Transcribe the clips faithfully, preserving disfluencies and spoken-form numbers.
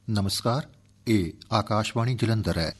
ਨਮਸਕਾਰ, ਇਹ ਆਕਾਸ਼ਵਾਣੀ ਜਲੰਧਰ ਹੈ।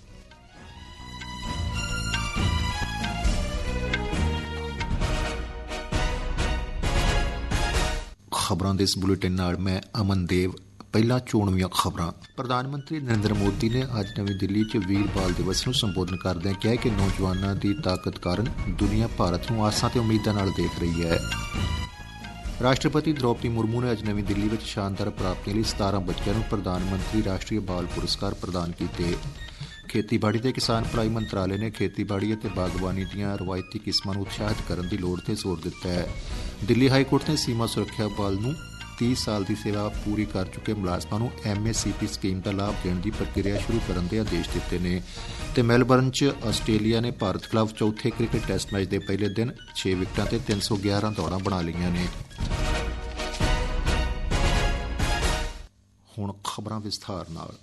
ਖਬਰਾਂ ਦੇ ਇਸ ਬੁਲੇਟਿਨ ਨਾਲ ਮੈਂ ਅਮਨ ਦੇਵ। ਪਹਿਲਾਂ ਚੋਣਵੀਆਂ ਖਬਰਾਂ। ਪ੍ਰਧਾਨ ਮੰਤਰੀ ਨਰਿੰਦਰ ਮੋਦੀ ਨੇ ਅੱਜ ਨਵੀਂ ਦਿੱਲੀ 'ਚ ਵੀਰ ਬਾਲ ਦਿਵਸ ਨੂੰ ਸੰਬੋਧਨ ਕਰਦਿਆਂ ਕਿਹਾ ਕਿ ਨੌਜਵਾਨਾਂ ਦੀ ਤਾਕਤ ਕਾਰਨ ਦੁਨੀਆ ਭਾਰਤ ਨੂੰ ਆਸਾਂ ਤੇ ਉਮੀਦਾਂ ਨਾਲ ਦੇਖ ਰਹੀ ਹੈ। ਰਾਸ਼ਟਰਪਤੀ ਦ੍ਰੌਪਦੀ ਮੁਰਮੂ ਨੇ ਅੱਜ ਨਵੀਂ ਦਿੱਲੀ ਵਿੱਚ ਸ਼ਾਨਦਾਰ ਪ੍ਰਾਪਤੀਆਂ ਲਈ ਸਤਾਰਾਂ ਬੱਚਿਆਂ ਨੂੰ ਪ੍ਰਧਾਨ ਮੰਤਰੀ ਰਾਸ਼ਟਰੀ ਬਾਲ ਪੁਰਸਕਾਰ ਪ੍ਰਦਾਨ ਕੀਤੇ। ਖੇਤੀਬਾੜੀ ਤੇ ਕਿਸਾਨ ਭਲਾਈ ਮੰਤਰਾਲੇ ਨੇ ਖੇਤੀਬਾੜੀ ਅਤੇ ਬਾਗਬਾਨੀ ਦੀਆਂ ਰਵਾਇਤੀ ਕਿਸਮਾਂ ਨੂੰ ਉਤਸ਼ਾਹਿਤ ਕਰਨ ਦੀ ਲੋੜ ਤੇ ਜ਼ੋਰ ਦਿੱਤਾ ਹੈ। ਦਿੱਲੀ ਹਾਈ ਕੋਰਟ ਨੇ ਸੀਮਾ ਸੁਰੱਖਿਆ ਬਲ ਨੂੰ ਤੀਹ ਸਾਲ ਦੀ ਸੇਵਾ ਪੂਰੀ ਕਰ ਚੁੱਕੇ ਮੁਲਾਜ਼ਮਾਂ ਨੂੰ M S C P scheme ਦਾ ਲਾਭ ਦੇਣ ਦੀ ਪ੍ਰਕਿਰਿਆ ਸ਼ੁਰੂ ਕਰਨ ਦੇ ਆਦੇਸ਼ ਦਿੱਤੇ ਨੇ। ਤੇ ਮੈਲਬਰਨ 'ਚ ਆਸਟ੍ਰੇਲੀਆ ਨੇ ਭਾਰਤ ਖਿਲਾਫ ਚੌਥੇ ਕ੍ਰਿਕਟ ਟੈਸਟ ਮੈਚ ਦੇ ਪਹਿਲੇ ਦਿਨ ਛੇ ਵਿਕਟਾਂ ਤੇ ਤਿੰਨ ਸੌ ਗਿਆਰਾਂ ਦੌੜਾਂ ਬਣਾ ਲਈਆਂ ਨੇ। ਹੁਣ ਖਬਰਾਂ ਵਿਸਥਾਰ ਨਾਲ।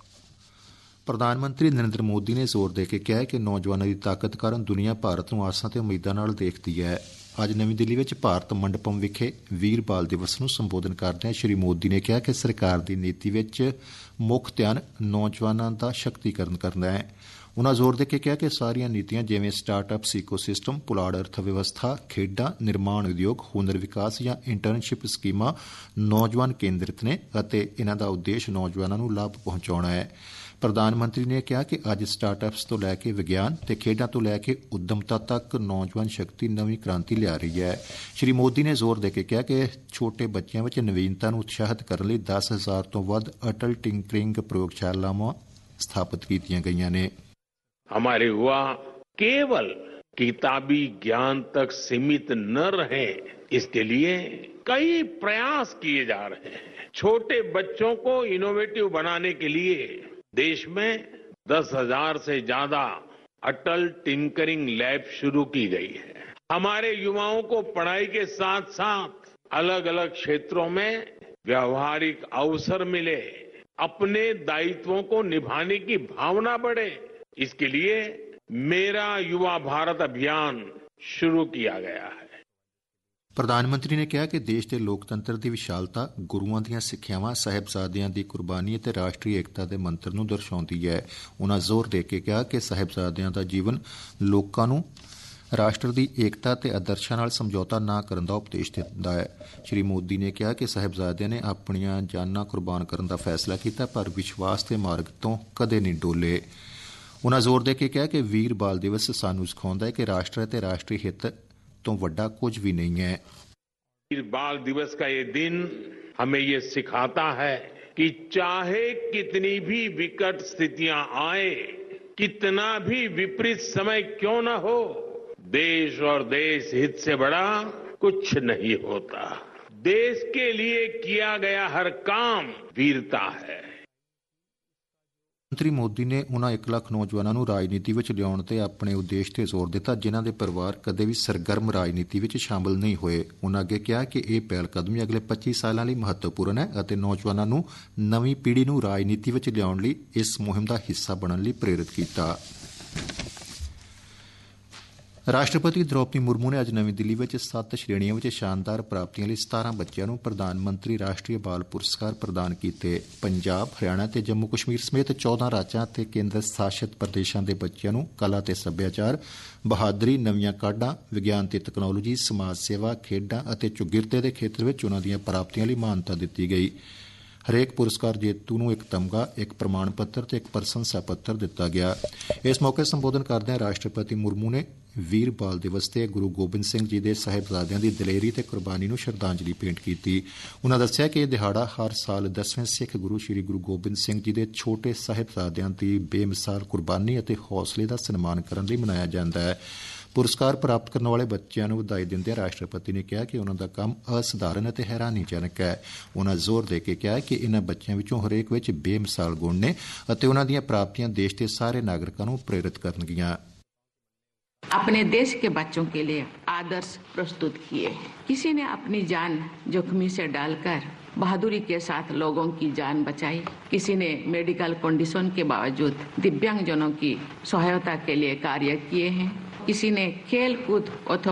ਪ੍ਰਧਾਨ ਮੰਤਰੀ ਨਰਿੰਦਰ ਮੋਦੀ ਨੇ ਜ਼ੋਰ ਦੇ ਕੇ ਕਿਹਾ ਕਿ ਨੌਜਵਾਨਾਂ ਦੀ ਤਾਕਤ ਕਾਰਨ ਦੁਨੀਆ ਭਾਰਤ ਨੂੰ ਆਸਾਂ ਤੇ ਉਮੀਦਾਂ ਨਾਲ ਦੇਖਦੀ ਹੈ। ਅੱਜ ਨਵੀਂ ਦਿੱਲੀ ਵਿੱਚ ਭਾਰਤ ਮੰਡਪਮ ਵਿਖੇ ਵੀਰ ਬਾਲ ਦਿਵਸ ਨੂੰ ਸੰਬੋਧਨ ਕਰਦਿਆਂ ਸ਼੍ਰੀ ਮੋਦੀ ਨੇ ਕਿਹਾ ਕਿ ਸਰਕਾਰ ਦੀ ਨੀਤੀ ਵਿੱਚ ਮੁੱਖ ਧਿਆਨ ਨੌਜਵਾਨਾਂ ਦਾ ਸ਼ਕਤੀਕਰਨ ਕਰਨਾ ਹੈ। ਉਨ੍ਹਾਂ ਜ਼ੋਰ ਦੇ ਕੇ ਕਿਹਾ ਕਿ ਸਾਰੀਆਂ ਨੀਤੀਆਂ ਜਿਵੇਂ ਸਟਾਰਟ-ਅਪਸ ਇਕੋਸਿਸਟਮ, ਪੁਲਾੜ ਅਰਥ ਵਿਵਸਥਾ, ਖੇਡਾਂ, ਨਿਰਮਾਣ ਉਦਯੋਗ, ਹੁਨਰ ਵਿਕਾਸ ਜਾਂ ਇੰਟਰਨਸ਼ਿਪ ਸਕੀਮਾਂ ਨੌਜਵਾਨ ਕੇਂਦਰਿਤ ਨੇ ਅਤੇ ਇਨ੍ਹਾਂ ਦਾ ਉਦੇਸ਼ ਨੌਜਵਾਨਾਂ ਨੂੰ ਲਾਭ ਪਹੁੰਚਾਉਣਾ ਹੈ। ਪ੍ਰਧਾਨ ਮੰਤਰੀ ਨੇ ਕਿਹਾ ਕਿ ਅੱਜ ਸਟਾਰਟ-ਅਪਸ ਤੋਂ ਲੈ ਕੇ ਵਿਗਿਆਨ ਤੇ ਖੇਡਾਂ ਤੋਂ ਲੈ ਕੇ ਉੱਦਮਤਾ ਤੱਕ ਨੌਜਵਾਨ ਸ਼ਕਤੀ ਨਵੀਂ ਕ੍ਰਾਂਤੀ ਲਿਆ ਰਹੀ ਹੈ। ਸ਼੍ਰੀ ਮੋਦੀ ਨੇ ਜ਼ੋਰ ਦੇ ਕੇ ਕਿਹਾ ਕਿ ਛੋਟੇ ਬੱਚਿਆਂ ਵਿੱਚ ਨਵੀਨਤਾ ਨੂੰ ਉਤਸ਼ਾਹਿਤ ਕਰਨ ਲਈ ਦਸ ਹਜ਼ਾਰ ਤੋਂ ਵੱਧ ਅਟਲ ਟਿੰਕਰਿੰਗ ਪ੍ਰਯੋਗਸ਼ਾਲਾਵਾਂ ਸਥਾਪਿਤ ਕੀਤੀਆਂ ਗਈਆਂ ਨੇ। हमारे युवा केवल किताबी ज्ञान तक सीमित न रहे, इसके लिए कई प्रयास किए जा रहे हैं। छोटे बच्चों को इनोवेटिव बनाने के लिए देश में दस हजार से ज्यादा अटल टिंकरिंग लैब शुरू की गई है। हमारे युवाओं को पढ़ाई के साथ साथ अलग अलग क्षेत्रों में व्यावहारिक अवसर मिले, अपने दायित्वों को निभाने की भावना बढ़े, इसके लिए मेरा युवा भारत अभियान शुरू किया गया है। ਪ੍ਰਧਾਨ ਮੰਤਰੀ ਨੇ ਕਿਹਾ ਕਿ ਦੇਸ਼ ਦੇ ਲੋਕਤੰਤਰ ਦੀ ਵਿਸ਼ਾਲਤਾ ਗੁਰੂਆਂ ਦੀਆਂ ਸਿੱਖਿਆਵਾਂ, ਸਾਹਿਬਜ਼ਾਦਿਆਂ ਦੀ ਕੁਰਬਾਨੀ ਅਤੇ ਰਾਸ਼ਟਰੀ ਏਕਤਾ ਦੇ ਮੰਤਰ ਨੂੰ ਦਰਸਾਉਂਦੀ ਹੈ। ਉਨ੍ਹਾਂ ਜ਼ੋਰ ਦੇ ਕੇ ਕਿਹਾ ਕਿ ਸਾਹਿਬਜ਼ਾਦਿਆਂ ਦਾ ਜੀਵਨ ਲੋਕਾਂ ਨੂੰ ਰਾਸ਼ਟਰ ਦੀ ਏਕਤਾ ਤੇ ਆਦਰਸ਼ਾਂ ਨਾਲ ਸਮਝੌਤਾ ਨਾ ਕਰਨ ਦਾ ਉਪਦੇਸ਼ ਦਿੰਦਾ ਹੈ। ਸ਼੍ਰੀ ਮੋਦੀ ਨੇ ਕਿਹਾ ਕਿ ਸਾਹਿਬਜ਼ਾਦਿਆਂ ਨੇ ਆਪਣੀਆਂ ਜਾਨਾਂ ਕੁਰਬਾਨ ਕਰਨ ਦਾ ਫੈਸਲਾ ਕੀਤਾ ਪਰ ਵਿਸ਼ਵਾਸ ਦੇ ਮਾਰਗ ਤੋਂ ਕਦੇ ਨਹੀਂ ਡੋਲੇ। ਉਨ੍ਹਾਂ ਜ਼ੋਰ ਦੇ ਕੇ ਕਿਹਾ ਕਿ ਵੀਰ ਬਾਲ ਦਿਵਸ ਸਾਨੂੰ ਸਿਖਾਉਂਦਾ ਹੈ ਕਿ ਰਾਸ਼ਟਰ ਅਤੇ ਰਾਸ਼ਟਰੀ ਹਿੱਤ ਤੋਂ ਵੱਡਾ ਕੁਝ ਵੀ ਨਹੀਂ ਹੈ। वीर बाल दिवस का ये दिन हमें ये सिखाता है कि चाहे कितनी भी विकट स्थितियां आए, कितना भी विपरीत समय क्यों न हो, देश और देश हित से बड़ा कुछ नहीं होता। देश के लिए किया गया हर काम वीरता है। ਮੰਤਰੀ ਮੋਦੀ ਨੇ ਉਨ੍ਹਾਂ ਇੱਕ ਲੱਖ ਨੌਜਵਾਨਾਂ ਨੂੰ ਰਾਜਨੀਤੀ ਵਿੱਚ ਲਿਆਉਣ ਤੇ ਆਪਣੇ ਉਦੇਸ਼ ਤੇ ਜ਼ੋਰ ਦਿੱਤਾ ਜਿਨ੍ਹਾਂ ਦੇ ਪਰਿਵਾਰ ਕਦੇ ਵੀ ਸਰਗਰਮ ਰਾਜਨੀਤੀ ਵਿੱਚ ਸ਼ਾਮਲ ਨਹੀਂ ਹੋਏ। ਉਨ੍ਹਾਂ ਅੱਗੇ ਕਿਹਾ ਕਿ ਇਹ ਪਹਿਲ ਕਦਮੀ ਅਗਲੇ ਪੱਚੀ ਸਾਲਾਂ ਲਈ ਮਹੱਤਵਪੂਰਨ ਹੈ ਅਤੇ ਨੌਜਵਾਨਾਂ ਨੂੰ ਨਵੀਂ ਪੀੜ੍ਹੀ ਨੂੰ ਰਾਜਨੀਤੀ ਵਿੱਚ ਲਿਆਉਣ ਲਈ ਇਸ ਮੁਹਿੰਮ ਦਾ ਹਿੱਸਾ ਬਣਨ ਲਈ ਪ੍ਰੇਰਿਤ ਕੀਤਾ। ਰਾਸ਼ਟਰਪਤੀ ਦ੍ਰੌਪਦੀ ਮੁਰਮੂ ਨੇ ਅੱਜ ਨਵੀਂ ਦਿੱਲੀ ਵਿੱਚ ਸੱਤ ਸ਼੍ਰੇਣੀਆਂ ਵਿੱਚ ਸ਼ਾਨਦਾਰ ਪ੍ਰਾਪਤੀਆਂ ਲਈ ਸਤਾਰਾਂ ਬੱਚਿਆਂ ਨੂੰ ਪ੍ਰਧਾਨ ਮੰਤਰੀ ਰਾਸ਼ਟਰੀ ਬਾਲ ਪੁਰਸਕਾਰ ਪ੍ਰਦਾਨ ਕੀਤੇ। ਪੰਜਾਬ, ਹਰਿਆਣਾ ਤੇ ਜੰਮੂ ਕਸ਼ਮੀਰ ਸਮੇਤ ਚੌਦਾਂ ਰਾਜਾਂ ਤੇ ਕੇਂਦਰ ਸ਼ਾਸਿਤ ਪ੍ਰਦੇਸ਼ਾਂ ਦੇ ਬੱਚਿਆਂ ਨੂੰ ਕਲਾ ਤੇ ਸੱਭਿਆਚਾਰ, ਬਹਾਦਰੀ, ਨਵੀਆਂ ਕਾਢਾਂ, ਵਿਗਿਆਨ ਤੇ ਤਕਨਾਲੋਜੀ, ਸਮਾਜ ਸੇਵਾ, ਖੇਡਾਂ ਅਤੇ ਚੌਗਿਰਦੇ ਦੇ ਖੇਤਰ ਵਿੱਚ ਉਨ੍ਹਾਂ ਦੀਆਂ ਪ੍ਰਾਪਤੀਆਂ ਲਈ ਮਾਨਤਾ ਦਿੱਤੀ ਗਈ। ਹਰੇਕ ਪੁਰਸਕਾਰ ਜੇਤੂ ਨੂੰ ਇੱਕ ਤਮਗਾ, ਇੱਕ ਪ੍ਰਮਾਣ ਪੱਤਰ ਤੇ ਇੱਕ ਪ੍ਰਸ਼ੰਸਾ ਪੱਤਰ ਦਿੱਤਾ ਗਿਆ। ਇਸ ਮੌਕੇ ਸੰਬੋਧਨ ਕਰਦਿਆਂ ਰਾਸ਼ਟਰਪਤੀ ਮੁਰਮੂ ਨੇ ਵੀਰ ਬਾਲ ਦਿਵਸ ਤੇ ਗੁਰੂ ਗੋਬਿੰਦ ਸਿੰਘ ਜੀ ਦੇ ਸਾਹਿਬਜ਼ਾਦਿਆਂ ਦੀ ਦਲੇਰੀ ਤੇ ਕੁਰਬਾਨੀ ਨੂੰ ਸ਼ਰਧਾਂਜਲੀ ਭੇਂਟ ਕੀਤੀ। ਉਨ੍ਹਾਂ ਦੱਸਿਆ ਕਿ ਇਹ ਦਿਹਾੜਾ ਹਰ ਸਾਲ ਦਸਵੇਂ ਸਿੱਖ ਗੁਰੂ ਸ੍ਰੀ ਗੁਰੂ ਗੋਬਿੰਦ ਸਿੰਘ ਜੀ ਦੇ ਛੋਟੇ ਸਾਹਿਬਜ਼ਾਦਿਆਂ ਦੀ ਬੇਮਿਸਾਲ ਕੁਰਬਾਨੀ ਅਤੇ ਹੌਸਲੇ ਦਾ ਸਨਮਾਨ ਕਰਨ ਲਈ ਮਨਾਇਆ ਜਾਂਦਾ ਹੈ। ਪੁਰਸਕਾਰ ਪ੍ਰਾਪਤ ਕਰਨ ਵਾਲੇ ਬੱਚਿਆਂ ਨੂੰ ਵਧਾਈ ਦਿੰਦਿਆਂ ਰਾਸ਼ਟਰਪਤੀ ਨੇ ਕਿਹਾ ਕਿ ਉਨ੍ਹਾਂ ਦਾ ਕੰਮ ਅਸਧਾਰਨ ਅਤੇ ਹੈਰਾਨੀਜਨਕ ਹੈ। ਉਨ੍ਹਾਂ ਜ਼ੋਰ ਦੇ ਕੇ ਕਿਹਾ ਕਿ ਇਨ੍ਹਾਂ ਬੱਚਿਆਂ ਵਿੱਚੋਂ ਹਰੇਕ ਵਿੱਚ ਬੇਮਿਸਾਲ ਗੁਣ ਨੇ ਅਤੇ ਉਨ੍ਹਾਂ ਦੀਆਂ ਪ੍ਰਾਪਤੀਆਂ ਦੇਸ਼ ਦੇ ਸਾਰੇ ਨਾਗਰਿਕਾਂ ਨੂੰ ਪ੍ਰੇਰਿਤ ਕਰਨਗੀਆਂ। अपने देश के बच्चों के लिए आदर्श प्रस्तुत किए। किसी ने अपनी जान जोखिम से डालकर बहादुरी के साथ लोगों की जान बचाई, किसी ने मेडिकल कंडीशन के बावजूद दिव्यांगजनों की सहायता के लिए कार्य किए हैं, किसी ने खेल कूद अथवा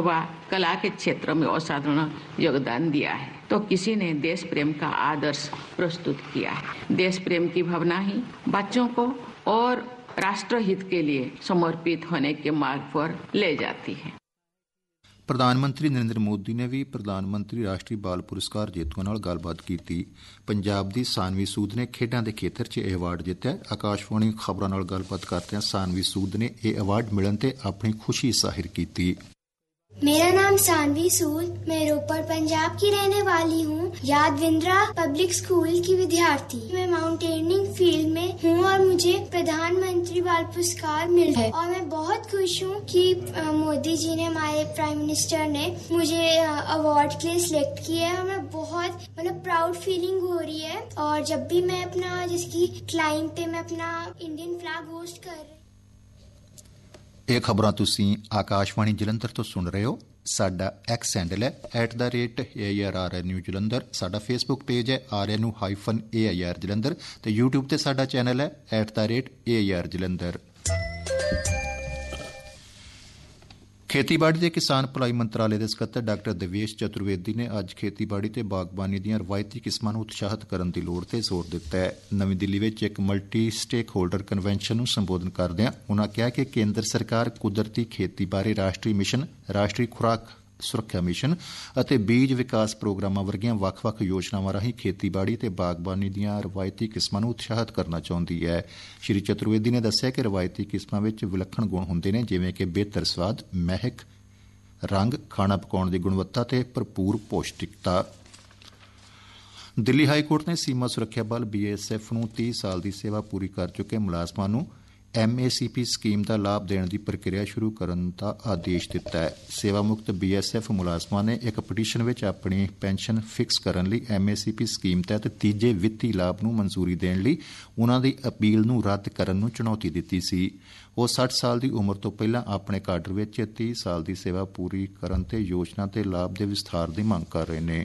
कला के क्षेत्र में असाधारण योगदान दिया है, तो किसी ने देश प्रेम का आदर्श प्रस्तुत किया है। देश प्रेम की भावना ही बच्चों को और राष्ट्र हित के लिए समर्पित होने के मार्ग पर ले जाती है। ਪ੍ਰਧਾਨ ਮੰਤਰੀ ਨਰਿੰਦਰ ਮੋਦੀ ਨੇ ਵੀ ਪ੍ਰਧਾਨ ਮੰਤਰੀ ਰਾਸ਼ਟਰੀ ਬਾਲ ਪੁਰਸਕਾਰ ਜੇਤੂਆਂ ਨਾਲ ਗੱਲਬਾਤ ਕੀਤੀ। ਪੰਜਾਬ ਦੀ ਸਾਨਵੀ ਸੂਦ ਨੇ ਖੇਡਾਂ ਦੇ ਖੇਤਰ 'ਚ ਇਹ ਅਵਾਰਡ ਜਿੱਤਿਆ। ਆਕਾਸ਼ਵਾਣੀ ਖਬਰਾਂ ਨਾਲ ਗੱਲਬਾਤ ਕਰਦਿਆਂ ਸਾਨਵੀ ਸੂਦ ਨੇ ਇਹ ਅਵਾਰਡ ਮਿਲਣ ਤੇ ਆਪਣੀ ਖੁਸ਼ੀ ਜ਼ਾਹਿਰ ਕੀਤੀ। मेरा नाम सानवी सूद, मैं रोपड़ पंजाब की रहने वाली हूँ। यादविंद्रा पब्लिक स्कूल की विद्यार्थी। मैं माउंटेनिंग फील्ड में हूँ और मुझे प्रधानमंत्री बाल पुरस्कार मिला है और मैं बहुत खुश हूँ कि मोदी जी ने, हमारे प्राइम मिनिस्टर ने मुझे अवार्ड के लिए सिलेक्ट किया है और मैं बहुत मतलब प्राउड फीलिंग हो रही है। और जब भी मैं अपना जिसकी क्लाइंब पे मैं अपना इंडियन फ्लैग होस्ट कर रही। ਇਹ ਖਬਰਾਂ ਤੁਸੀਂ ਆਕਾਸ਼ਵਾਣੀ ਜਲੰਧਰ ਤੋਂ ਸੁਣ ਰਹੇ ਹੋ। ਸਾਡਾ ਐਕਸ ਹੈਂਡਲ ਹੈ at the rate A R R N U Jalandhar. ਸਾਡਾ ਫੇਸਬੁੱਕ ਪੇਜ ਹੈ R N U hyphen A I R Jalandhar ਤੇ ਯੂਟਿਊਬ ਤੇ ਸਾਡਾ ਚੈਨਲ ਹੈ at the rate A I R Jalandhar. ਖੇਤੀਬਾੜੀ ਤੇ ਕਿਸਾਨ ਭਲਾਈ ਮੰਤਰਾਲੇ ਦੇ ਸਕੱਤਰ ਡਾਕਟਰ ਦੇਵੇਸ਼ ਚਤੁਰਵੇਦੀ ਨੇ ਅੱਜ ਖੇਤੀਬਾੜੀ ਤੇ ਬਾਗਬਾਨੀ ਦੀਆਂ ਰਵਾਇਤੀ ਕਿਸਮਾਂ ਨੂੰ ਉਤਸ਼ਾਹਿਤ ਕਰਨ ਦੀ ਲੋੜ ਤੇ ਜ਼ੋਰ ਦਿੱਤਾ ਹੈ। ਨਵੀਂ ਦਿੱਲੀ ਵਿੱਚ ਇੱਕ ਮਲਟੀ ਸਟੇਕ ਹੋਲਡਰ ਕਨਵੈਨਸ਼ਨ ਨੂੰ ਸੰਬੋਧਨ ਕਰਦਿਆਂ ਉਨ੍ਹਾਂ ਕਿਹਾ ਕਿ ਕੇਂਦਰ ਸਰਕਾਰ ਕੁਦਰਤੀ ਖੇਤੀ ਬਾਰੇ ਰਾਸ਼ਟਰੀ ਮਿਸ਼ਨ, ਰਾਸ਼ਟਰੀ ਖੁਰਾਕ ਸੁਰੱਖਿਆ ਮਿਸ਼ਨ ਅਤੇ ਬੀਜ ਵਿਕਾਸ ਪ੍ਰੋਗਰਾਮਾਂ ਵਰਗੀਆਂ ਵੱਖ-ਵੱਖ ਯੋਜਨਾਵਾਂ ਰਾਹੀਂ ਖੇਤੀਬਾੜੀ ਤੇ ਬਾਗਬਾਨੀ ਦੀਆਂ ਰਵਾਇਤੀ ਕਿਸਮਾਂ ਨੂੰ ਉਤਸ਼ਾਹਿਤ ਕਰਨਾ ਚਾਹੁੰਦੀ ਹੈ। ਸ਼੍ਰੀ ਚਤੁਰਵੇਦੀ ਨੇ ਦੱਸਿਆ ਕਿ ਰਵਾਇਤੀ ਕਿਸਮਾਂ ਵਿੱਚ ਵਿਲੱਖਣ ਗੁਣ ਹੁੰਦੇ ਨੇ, ਜਿਵੇਂ ਕਿ ਬਿਹਤਰ ਸਵਾਦ, ਮਹਿਕ, ਰੰਗ, ਖਾਣਾ ਪਕਾਉਣ ਦੀ ਗੁਣਵੱਤਾ ਤੇ ਭਰਪੂਰ ਪੌਸ਼ਟਿਕਤਾ। ਦਿੱਲੀ ਹਾਈ ਕੋਰਟ ਨੇ ਸੀਮਾ ਸੁਰੱਖਿਆ ਬਲ ਬੀ ਐਸ ਐਫ ਨੂੰ ਤੀਹ ਸਾਲ ਦੀ ਸੇਵਾ ਪੂਰੀ ਕਰ ਚੁੱਕੇ ਮੁਲਾਜ਼ਮਾਂ ਨੂੰ M A C P scheme ਦਾ ਲਾਭ ਦੇਣ ਦੀ ਪ੍ਰਕਿਰਿਆ ਸ਼ੁਰੂ ਕਰਨ ਦਾ ਆਦੇਸ਼ ਦਿੱਤਾ ਹੈ। ਸੇਵਾ ਮੁਕਤ ਬੀ ਐਸ ਐਫ ਮੁਲਾਜ਼ਮਾਂ ਨੇ ਇੱਕ ਪਟੀਸ਼ਨ ਵਿੱਚ ਆਪਣੀ ਪੈਨਸ਼ਨ ਫਿਕਸ ਕਰਨ ਲਈ M A C P scheme ਤਹਿਤ ਤੀਜੇ ਵਿੱਤੀ ਲਾਭ ਨੂੰ ਮਨਜ਼ੂਰੀ ਦੇਣ ਲਈ ਉਨ੍ਹਾਂ ਦੀ ਅਪੀਲ ਨੂੰ ਰੱਦ ਕਰਨ ਨੂੰ ਚੁਣੌਤੀ ਦਿੱਤੀ ਸੀ। ਉਹ ਸੱਠ ਸਾਲ ਦੀ ਉਮਰ ਤੋਂ ਪਹਿਲਾਂ ਆਪਣੇ ਕਾਡਰ ਵਿੱਚ ਤੀਹ ਸਾਲ ਦੀ ਸੇਵਾ ਪੂਰੀ ਕਰਨ ਤੇ ਯੋਜਨਾ ਤੇ ਲਾਭ ਦੇ ਵਿਸਥਾਰ ਦੀ ਮੰਗ ਕਰ ਰਹੇ ਨੇ।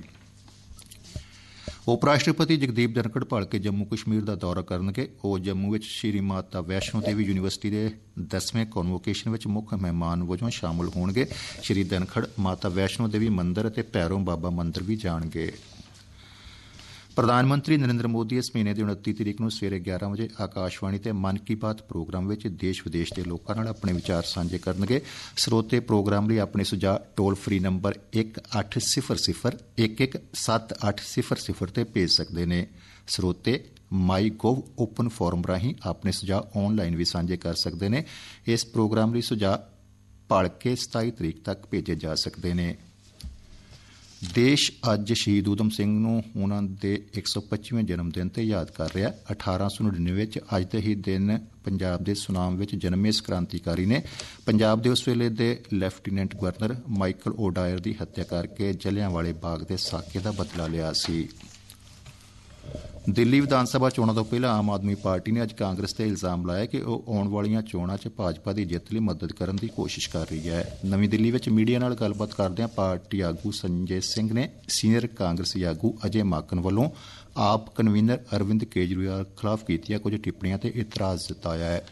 ਉਪ ਰਾਸ਼ਟਰਪਤੀ ਜਗਦੀਪ ਧਨਖੜ ਭਲਕੇ ਜੰਮੂ ਕਸ਼ਮੀਰ ਦਾ ਦੌਰਾ ਕਰਨਗੇ। ਉਹ ਜੰਮੂ ਵਿੱਚ ਸ਼੍ਰੀ ਮਾਤਾ ਵੈਸ਼ਨੋ ਦੇਵੀ ਯੂਨੀਵਰਸਿਟੀ ਦੇ ਦਸਵੇਂ ਕਨਵੋਕੇਸ਼ਨ ਵਿੱਚ ਮੁੱਖ ਮਹਿਮਾਨ ਵਜੋਂ ਸ਼ਾਮਲ ਹੋਣਗੇ। ਸ਼੍ਰੀ ਧਨਖੜ ਮਾਤਾ ਵੈਸ਼ਨੋ ਦੇਵੀ ਮੰਦਰ ਅਤੇ ਭੈਰੋਂ ਬਾਬਾ ਮੰਦਰ ਵੀ ਜਾਣਗੇ। ਪ੍ਰਧਾਨ ਮੰਤਰੀ ਨਰਿੰਦਰ ਮੋਦੀ ਇਸ ਮਹੀਨੇ ਦੀ ਉਨੱਤੀ ਤਰੀਕ ਨੂੰ ਸਵੇਰੇ ਗਿਆਰਾਂ ਵਜੇ ਆਕਾਸ਼ਵਾਣੀ ਤੇ ਮਨ ਕੀ ਬਾਤ ਪ੍ਰੋਗਰਾਮ ਵਿੱਚ ਦੇਸ਼ ਵਿਦੇਸ਼ ਦੇ ਲੋਕਾਂ ਨਾਲ ਆਪਣੇ ਵਿਚਾਰ ਸਾਂਝੇ ਕਰਨਗੇ। ਸਰੋਤੇ ਪ੍ਰੋਗਰਾਮ ਲਈ ਆਪਣੇ ਸੁਝਾਅ ਟੋਲ ਫਰੀ ਨੰਬਰ ਇੱਕ ਅੱਠ ਸਿਫਰ ਸਿਫਰ ਇੱਕ ਇੱਕ ਸੱਤ ਅੱਠ ਸਿਫਰ ਸਿਫਰ ਤੇ ਭੇਜ ਸਕਦੇ ਨੇ। ਸਰੋਤੇ ਮਾਈ ਗੋਵ ਓਪਨ ਫੋਰਮ ਰਾਹੀਂ ਆਪਣੇ ਸੁਝਾਅ ਆਨਲਾਈਨ ਵੀ ਸਾਂਝੇ ਕਰ ਸਕਦੇ ਨੇ। ਇਸ ਪ੍ਰੋਗਰਾਮ ਲਈ ਸੁਝਾਅ ਭਲਕੇ ਸਤਾਈ ਤਰੀਕ ਤੱਕ ਭੇਜੇ ਜਾ ਸਕਦੇ ਨੇ। ਦੇਸ਼ ਅੱਜ ਸ਼ਹੀਦ ਊਧਮ ਸਿੰਘ ਨੂੰ ਉਨ੍ਹਾਂ ਦੇ ਇੱਕ ਸੌ ਪੱਚੀਵੇਂ ਜਨਮ ਦਿਨ ਤੇ ਯਾਦ ਕਰ ਰਿਹਾ। ਅਠਾਰਾਂ ਸੌ ਨੜਿਨਵੇਂ ਵਿੱਚ ਅੱਜ ਦੇ ਹੀ ਦਿਨ ਪੰਜਾਬ ਦੇ ਸੁਨਾਮ ਵਿੱਚ ਜਨਮੇ ਇਸ ਕ੍ਰਾਂਤੀਕਾਰੀ ਨੇ ਪੰਜਾਬ ਦੇ ਉਸ ਵੇਲੇ ਦੇ ਲੈਫਟੀਨੈਂਟ ਗਵਰਨਰ ਮਾਈਕਲ ਓਡਾਇਰ ਦੀ ਹੱਤਿਆ ਕਰਕੇ ਜਲਿਆਂਵਾਲੇ ਬਾਗ ਦੇ ਸਾਕੇ ਦਾ ਬਦਲਾ ਲਿਆ ਸੀ। ਦਿੱਲੀ ਵਿਧਾਨ ਸਭਾ ਚੋਣਾਂ ਤੋਂ ਪਹਿਲਾਂ ਆਮ ਆਦਮੀ ਪਾਰਟੀ ਨੇ ਅੱਜ ਕਾਂਗਰਸ ਤੇ ਇਲਜ਼ਾਮ ਲਾਇਆ ਕਿ ਉਹ ਆਉਣ ਵਾਲੀਆਂ ਚੋਣਾਂ 'ਚ ਭਾਜਪਾ ਦੀ ਜਿੱਤ ਲਈ ਮਦਦ ਕਰਨ ਦੀ ਕੋਸ਼ਿਸ਼ ਕਰ ਰਹੀ ਹੈ। ਨਵੀਂ ਦਿੱਲੀ ਵਿੱਚ ਮੀਡੀਆ ਨਾਲ ਗੱਲਬਾਤ ਕਰਦਿਆਂ ਪਾਰਟੀ ਆਗੂ ਸੰਜੇ ਸਿੰਘ ਨੇ ਸੀਨੀਅਰ ਕਾਂਗਰਸੀ ਆਗੂ ਅਜੇ ਮਾਕਨ ਵੱਲੋਂ ਆਪ ਕਨਵੀਨਰ ਅਰਵਿੰਦ ਕੇਜਰੀਵਾਲ ਖਿਲਾਫ ਕੀਤੀਆਂ ਕੁਝ ਟਿੱਪਣੀਆਂ ਤੇ ਇਤਰਾਜ਼ ਜਤਾਇਆ ਹੈ।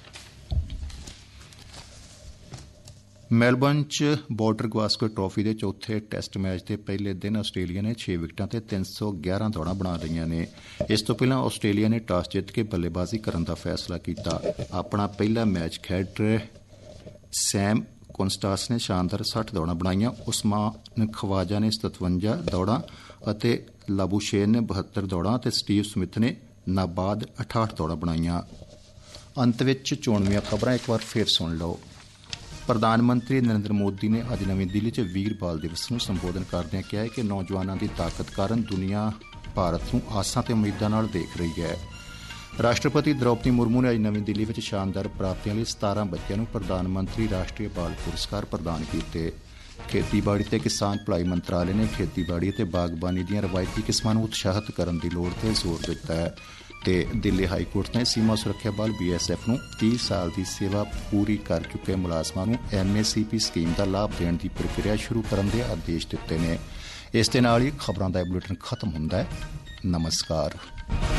ਮੈਲਬਰਨ 'ਚ ਬਾਰਡਰ ਗਵਾਸਕਰ ਟਰਾਫੀ ਦੇ ਚੌਥੇ ਟੈਸਟ ਮੈਚ ਦੇ ਪਹਿਲੇ ਦਿਨ ਆਸਟ੍ਰੇਲੀਆ ਨੇ ਛੇ ਵਿਕਟਾਂ ਤੇ ਤਿੰਨ ਸੌ ਗਿਆਰਾਂ ਦੌੜਾਂ ਬਣਾ ਲਈਆਂ ਨੇ। ਇਸ ਤੋਂ ਪਹਿਲਾਂ ਆਸਟ੍ਰੇਲੀਆ ਨੇ ਟਾਸ ਜਿੱਤ ਕੇ ਬੱਲੇਬਾਜ਼ੀ ਕਰਨ ਦਾ ਫੈਸਲਾ ਕੀਤਾ। ਆਪਣਾ ਪਹਿਲਾ ਮੈਚ ਖੇਡ ਰਹੇ ਸੈਮ ਕੋਨਸਟਾਸ ਨੇ ਸ਼ਾਨਦਾਰ ਸੱਠ ਦੌੜਾਂ ਬਣਾਈਆਂ। ਉਸਮਾਨ ਖਵਾਜਾ ਨੇ ਸਤਵੰਜਾ ਦੌੜਾਂ ਅਤੇ ਲਾਬੂਸ਼ੇਨ ਨੇ ਬਹੱਤਰ ਦੌੜਾਂ ਅਤੇ ਸਟੀਵ ਸਮਿਥ ਨੇ ਨਾਬਾਦ ਅਠਾਹਠ ਦੌੜਾਂ ਬਣਾਈਆਂ। ਅੰਤ ਵਿੱਚ ਚੋਣਵੀਆਂ ਖਬਰਾਂ ਇੱਕ ਵਾਰ ਫੇਰ ਸੁਣ ਲਓ। ਪ੍ਰਧਾਨ ਮੰਤਰੀ ਨਰਿੰਦਰ ਮੋਦੀ ਨੇ ਅੱਜ ਨਵੀਂ ਦਿੱਲੀ 'ਚ ਵੀਰ ਬਾਲ ਦਿਵਸ ਨੂੰ ਸੰਬੋਧਨ ਕਰਦਿਆਂ ਕਿਹਾ ਕਿ ਨੌਜਵਾਨਾਂ ਦੀ ਤਾਕਤ ਕਾਰਨ ਦੁਨੀਆ ਭਾਰਤ ਨੂੰ ਆਸਾਂ ਤੇ ਉਮੀਦਾਂ ਨਾਲ ਦੇਖ ਰਹੀ ਹੈ। ਰਾਸ਼ਟਰਪਤੀ ਦ੍ਰੌਪਦੀ ਮੁਰਮੂ ਨੇ ਅੱਜ ਨਵੀਂ ਦਿੱਲੀ ਵਿੱਚ ਸ਼ਾਨਦਾਰ ਪ੍ਰਾਪਤੀਆਂ ਲਈ ਸਤਾਰਾਂ ਬੱਚਿਆਂ ਨੂੰ ਪ੍ਰਧਾਨ ਮੰਤਰੀ ਰਾਸ਼ਟਰੀ ਬਾਲ ਪੁਰਸਕਾਰ ਪ੍ਰਦਾਨ ਕੀਤੇ। ਖੇਤੀਬਾੜੀ ਤੇ ਕਿਸਾਨ ਭਲਾਈ ਮੰਤਰਾਲੇ ਨੇ ਖੇਤੀਬਾੜੀ ਅਤੇ ਬਾਗਬਾਨੀ ਦੀਆਂ ਰਵਾਇਤੀ ਕਿਸਮਾਂ ਨੂੰ ਉਤਸ਼ਾਹਿਤ ਕਰਨ ਦੀ ਲੋੜ ਤੇ ਜ਼ੋਰ ਦਿੱਤਾ ਹੈ ਤੇ ਦਿੱਲੀ ਹਾਈ ਕੋਰਟ ਨੇ ਸੀਮਾ ਸੁਰੱਖਿਆ ਬਲ ਬੀ ਐਸ ਐਫ ਨੂੰ ਤੀਹ ਸਾਲ ਦੀ ਸੇਵਾ ਪੂਰੀ ਕਰ ਚੁੱਕੇ ਮੁਲਾਜ਼ਮਾਂ ਨੂੰ M A C P scheme ਦਾ ਲਾਭ ਦੇਣ ਦੀ ਪ੍ਰਕਿਰਿਆ ਸ਼ੁਰੂ ਕਰਨ ਦੇ ਆਦੇਸ਼ ਦਿੱਤੇ ਨੇ। ਇਸ ਦੇ ਨਾਲ ਹੀ ਖਬਰਾਂ ਦਾ ਬੁਲੇਟਿਨ ਖਤਮ ਹੁੰਦਾ ਹੈ। ਨਮਸਕਾਰ।